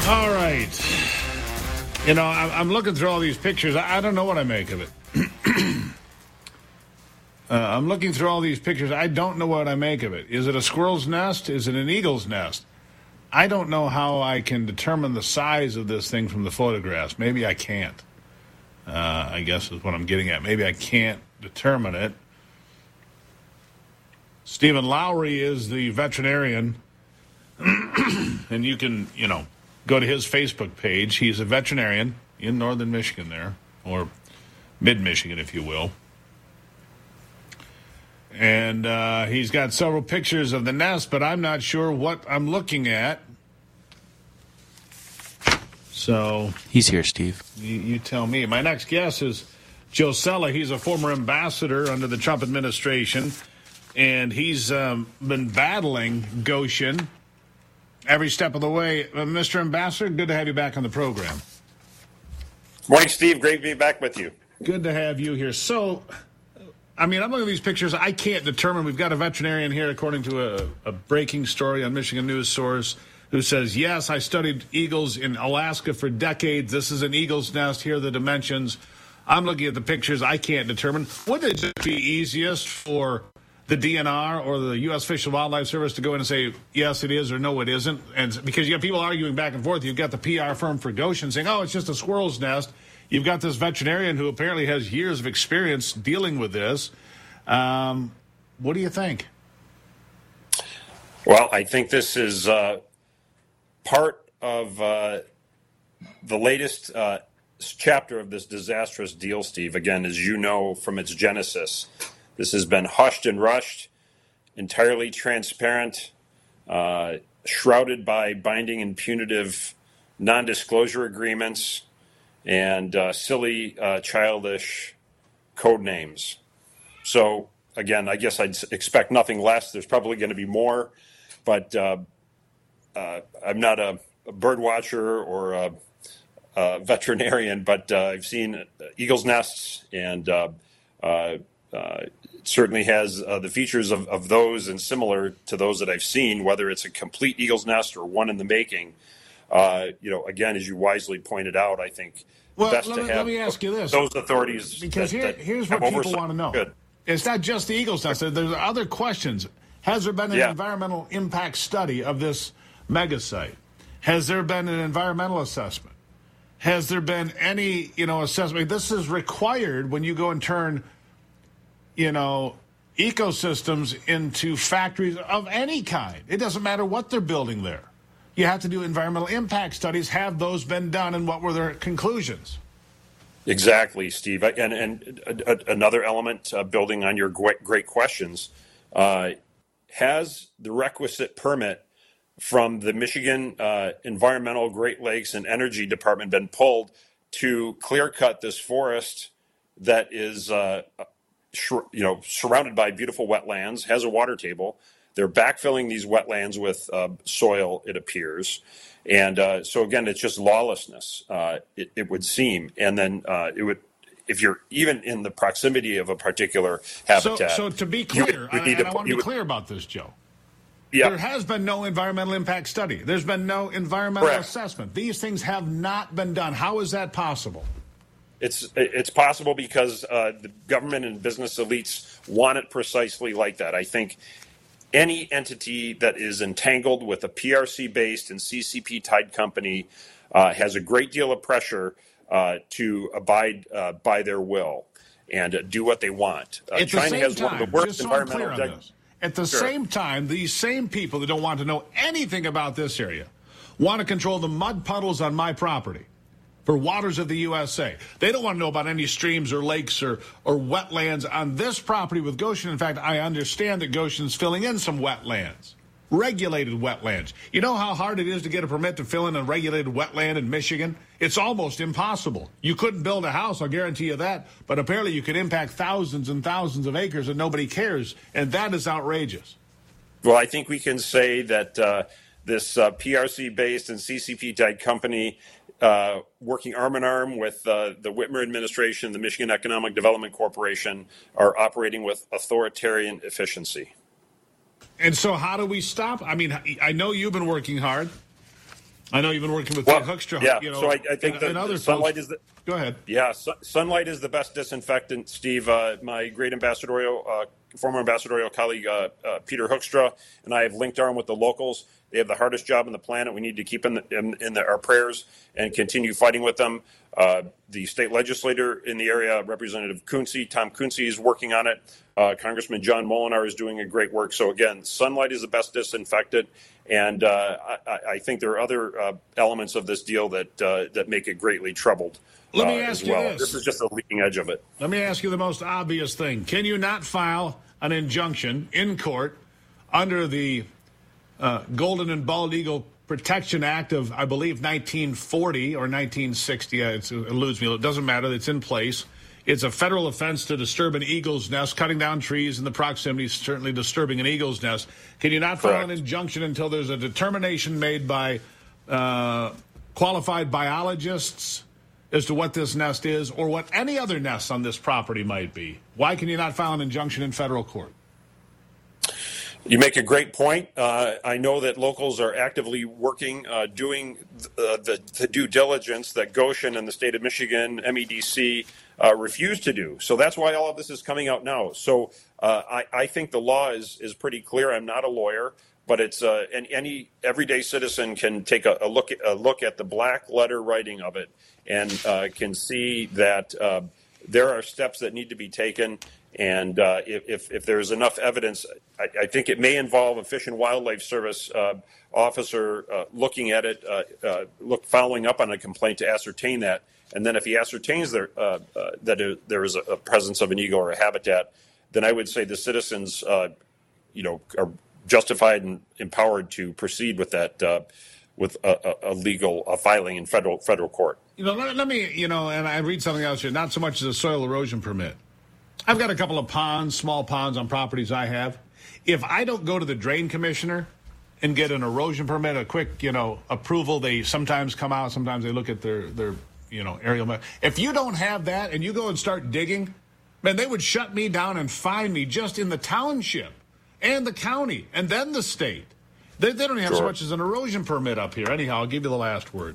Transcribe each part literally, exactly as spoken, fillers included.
All right. You know, I'm looking through all these pictures. I don't know what I make of it. uh, I'm looking through all these pictures. I don't know what I make of it. Is it a squirrel's nest? Is it an eagle's nest? I don't know how I can determine the size of this thing from the photographs. Maybe I can't. Uh, I guess is what I'm getting at. Maybe I can't determine it. Stephen Lowry is the veterinarian. And you can, you know, go to his Facebook page. He's a veterinarian in northern Michigan there, or mid-Michigan, if you will. And uh, he's got several pictures of the nest, but I'm not sure what I'm looking at. So he's here, Steve. You, you tell me. My next guest is Joe Sella. He's a former ambassador under the Trump administration, and he's um, been battling Goshen every step of the way. Uh, Mister Ambassador, good to have you back on the program. Morning, Steve. Great to be back with you. Good to have you here. So, I mean, I'm looking at these pictures. I can't determine. We've got a veterinarian here, according to a, a breaking story on Michigan News Source, who says, yes, I studied eagles in Alaska for decades. This is an eagle's nest. Here are the dimensions. I'm looking at the pictures. I can't determine. Wouldn't it just be easiest for the D N R or the U S Fish and Wildlife Service to go in and say, yes, it is, or no, it isn't? And because you have people arguing back and forth. You've got the P R firm for Goshen saying, oh, it's just a squirrel's nest. You've got this veterinarian who apparently has years of experience dealing with this. Um, what do you think? Well, I think this is uh, part of uh, the latest uh, chapter of this disastrous deal, Steve. Again, as you know from its genesis, this has been hushed and rushed, entirely transparent, uh, shrouded by binding and punitive non-disclosure agreements and uh, silly, uh, childish code names. So, again, I guess I'd expect nothing less. There's probably going to be more, but uh, uh, I'm not a, a bird watcher or a, a veterinarian, but uh, I've seen eagles' nests, and uh, uh, uh, it certainly has uh, the features of, of those and similar to those that I've seen, whether it's a complete eagle's nest or one in the making. Uh, you know, again, as you wisely pointed out, I think well, best let to me, have let me ask you this. Those authorities. Because that, here, that here's what have people oversight. want to know. Good. It's not just the eagle's nest. There's other questions. Has there been an Yeah. environmental impact study of this mega site? Has there been an environmental assessment? Has there been any, you know, assessment? This is required when you go and turn, you know, ecosystems into factories of any kind. It doesn't matter what they're building there. You have to do environmental impact studies. Have those been done, and what were their conclusions? Exactly, Steve. And, and uh, another element, uh, building on your great, great questions, uh, has the requisite permit from the Michigan uh, Environmental, Great Lakes, and Energy Department been pulled to clear cut this forest that is, uh, you know, surrounded by beautiful wetlands, has a water table. They're backfilling these wetlands with uh, soil, it appears. And uh, so, again, it's just lawlessness, uh, it, it would seem. And then uh, it would, if you're even in the proximity of a particular habitat. So, so to be clear, would, and to, I want to be would, clear about this, Joe. Yeah. There has been no environmental impact study. There's been no environmental Correct. assessment. These things have not been done. How is that possible? It's it's possible because uh, the government and business elites want it precisely like that. I think any entity that is entangled with a P R C-based and C C P-tied company uh, has a great deal of pressure uh, to abide uh, by their will and uh, do what they want. Uh, At China the same has time, one of the worst just so I'm clear environmental. on this, at the Sure. same time, these same people that don't want to know anything about this area want to control the mud puddles on my property for waters of the U S A. They don't want to know about any streams or lakes or, or wetlands on this property with Goshen. In fact, I understand that Goshen's filling in some wetlands, regulated wetlands. You know how hard it is to get a permit to fill in a regulated wetland in Michigan? It's almost impossible. You couldn't build a house, I'll guarantee you that, but apparently you could impact thousands and thousands of acres and nobody cares, and that is outrageous. Well, I think we can say that uh, this uh, P R C-based and C C P-tied company Uh, working arm in arm with uh, the Whitmer administration, the Michigan Economic Development Corporation, are operating with authoritarian efficiency. And so how do we stop? I mean, I know you've been working hard. I know you've been working with well, Hoekstra. Yeah, you know, so I, I think and, that and other sunlight folks. is the. Go ahead. Yeah, su- sunlight is the best disinfectant, Steve. Uh, my great ambassadorial, uh, former ambassadorial colleague uh, uh, Peter Hoekstra and I have linked arm with the locals. They have the hardest job on the planet. We need to keep in, the, in, in the, our prayers and continue fighting with them. Uh, the state legislator in the area, Representative Kunze, Tom Kunze, is working on it. Uh, Congressman John Molinar is doing a great work. So again, sunlight is the best disinfectant, and uh, I, I think there are other uh, elements of this deal that uh, that make it greatly troubled. Let me uh, ask as you well. this. This is just the leading edge of it. Let me ask you the most obvious thing. Can you not file an injunction in court under the uh, Golden and Bald Eagle Protection Act of, I believe, nineteen forty or nineteen sixty? It's, it eludes me. It doesn't matter. It's in place. It's a federal offense to disturb an eagle's nest. Cutting down trees in the proximity is certainly disturbing an eagle's nest. Can you not file Correct. an injunction until there's a determination made by uh, qualified biologists as to what this nest is or what any other nests on this property might be? Why can you not file an injunction in federal court? You make a great point. Uh, I know that locals are actively working, uh, doing uh, the, the due diligence that Goshen and the state of Michigan, M E D C, uh, refuse to do. So that's why all of this is coming out now. So uh, I, I think the law is, is pretty clear. I'm not a lawyer, but it's uh, and any everyday citizen can take a, a look a look at the black letter writing of it and uh, can see that uh, there are steps that need to be taken. And uh, if, if there's enough evidence, I, I think it may involve a Fish and Wildlife Service uh, officer uh, looking at it, uh, uh, look following up on a complaint to ascertain that. And then if he ascertains there, uh, uh, that it, there is a, a presence of an eagle or a habitat, then I would say the citizens, uh, you know, are justified and empowered to proceed with that, uh, with a, a, a legal uh, filing in federal federal court. You know, let, let me, you know, and I read something else here, not so much as a soil erosion permit. I've got a couple of ponds, small ponds on properties I have. If I don't go to the drain commissioner and get an erosion permit, a quick, you know, approval, they sometimes come out, sometimes they look at their, their you know, aerial map. If you don't have that and you go and start digging, man, they would shut me down and fine me just in the township and the county and then the state. They, they don't have sure. so much as an erosion permit up here. Anyhow, I'll give you the last word.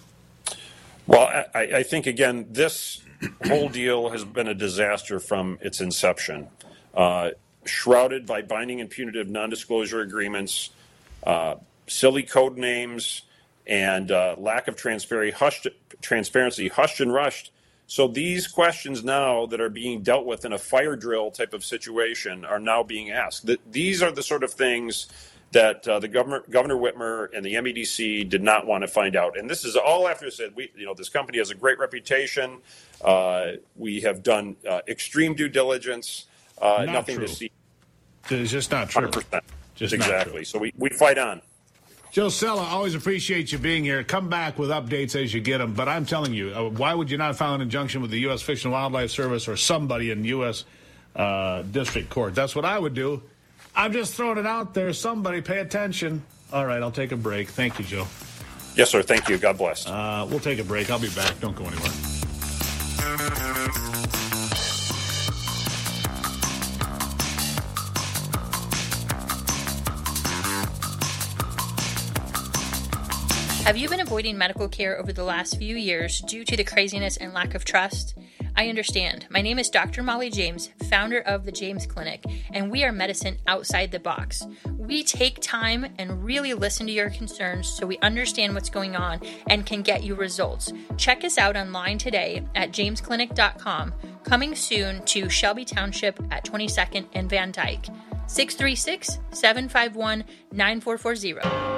Well, I, I think, again, this whole deal has been a disaster from its inception, uh, shrouded by binding and punitive non-disclosure agreements, uh, silly code names, and uh, lack of transparency hushed, transparency, hushed and rushed. So these questions now that are being dealt with in a fire drill type of situation are now being asked. The, these are the sort of things that uh, the governor, Governor Whitmer and the M E D C did not want to find out. And this is all after it said, we, you know, this company has a great reputation. Uh, we have done uh, extreme due diligence. Uh, nothing true. to see. It's just not true. one hundred percent. Just exactly. So we, we fight on. Joe Sella, always appreciate you being here. Come back with updates as you get them. But I'm telling you, uh, why would you not file an injunction with the U S Fish and Wildlife Service or somebody in U S Uh, District Court? That's what I would do. I'm just throwing it out there. Somebody pay attention. All right, I'll take a break. Thank you, Joe. Yes, sir. Thank you. God bless. Uh, we'll take a break. I'll be back. Don't go anywhere. Have you been avoiding medical care over the last few years due to the craziness and lack of trust? I understand. My name is Doctor Molly James, founder of the James Clinic, and we are medicine outside the box. We take time and really listen to your concerns so we understand what's going on and can get you results. Check us out online today at james clinic dot com. Coming soon to Shelby Township at twenty-second and Van Dyke. six three six, seven five one, nine four four zero.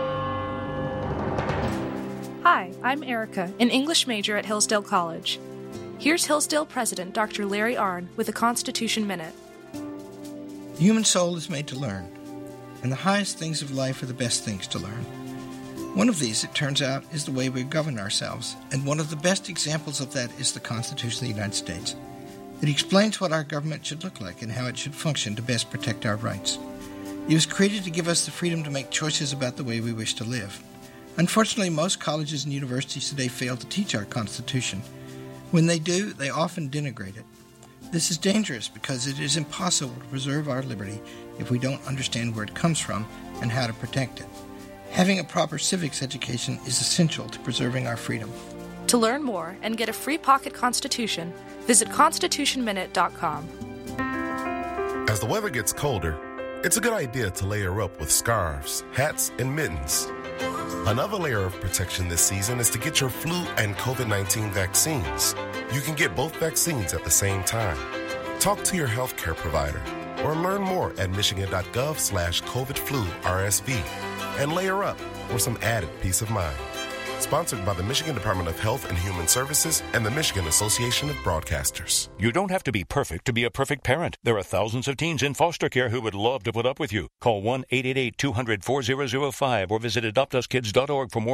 Hi, I'm Erica, an English major at Hillsdale College. Here's Hillsdale President Doctor Larry Arnn with a Constitution Minute. The human soul is made to learn, and the highest things of life are the best things to learn. One of these, it turns out, is the way we govern ourselves, and one of the best examples of that is the Constitution of the United States. It explains what our government should look like and how it should function to best protect our rights. It was created to give us the freedom to make choices about the way we wish to live. Unfortunately, most colleges and universities today fail to teach our Constitution. When they do, they often denigrate it. This is dangerous because it is impossible to preserve our liberty if we don't understand where it comes from and how to protect it. Having a proper civics education is essential to preserving our freedom. To learn more and get a free pocket Constitution, visit constitution minute dot com. As the weather gets colder, it's a good idea to layer up with scarves, hats, and mittens. Another layer of protection this season is to get your flu and covid nineteen vaccines. You can get both vaccines at the same time. Talk to your healthcare provider or learn more at michigan.gov slash COVID flu RSV and layer up for some added peace of mind. Sponsored by the Michigan Department of Health and Human Services and the Michigan Association of Broadcasters. You don't have to be perfect to be a perfect parent. There are thousands of teens in foster care who would love to put up with you. Call one eight eight eight two hundred four thousand five or visit adopt us kids dot org for more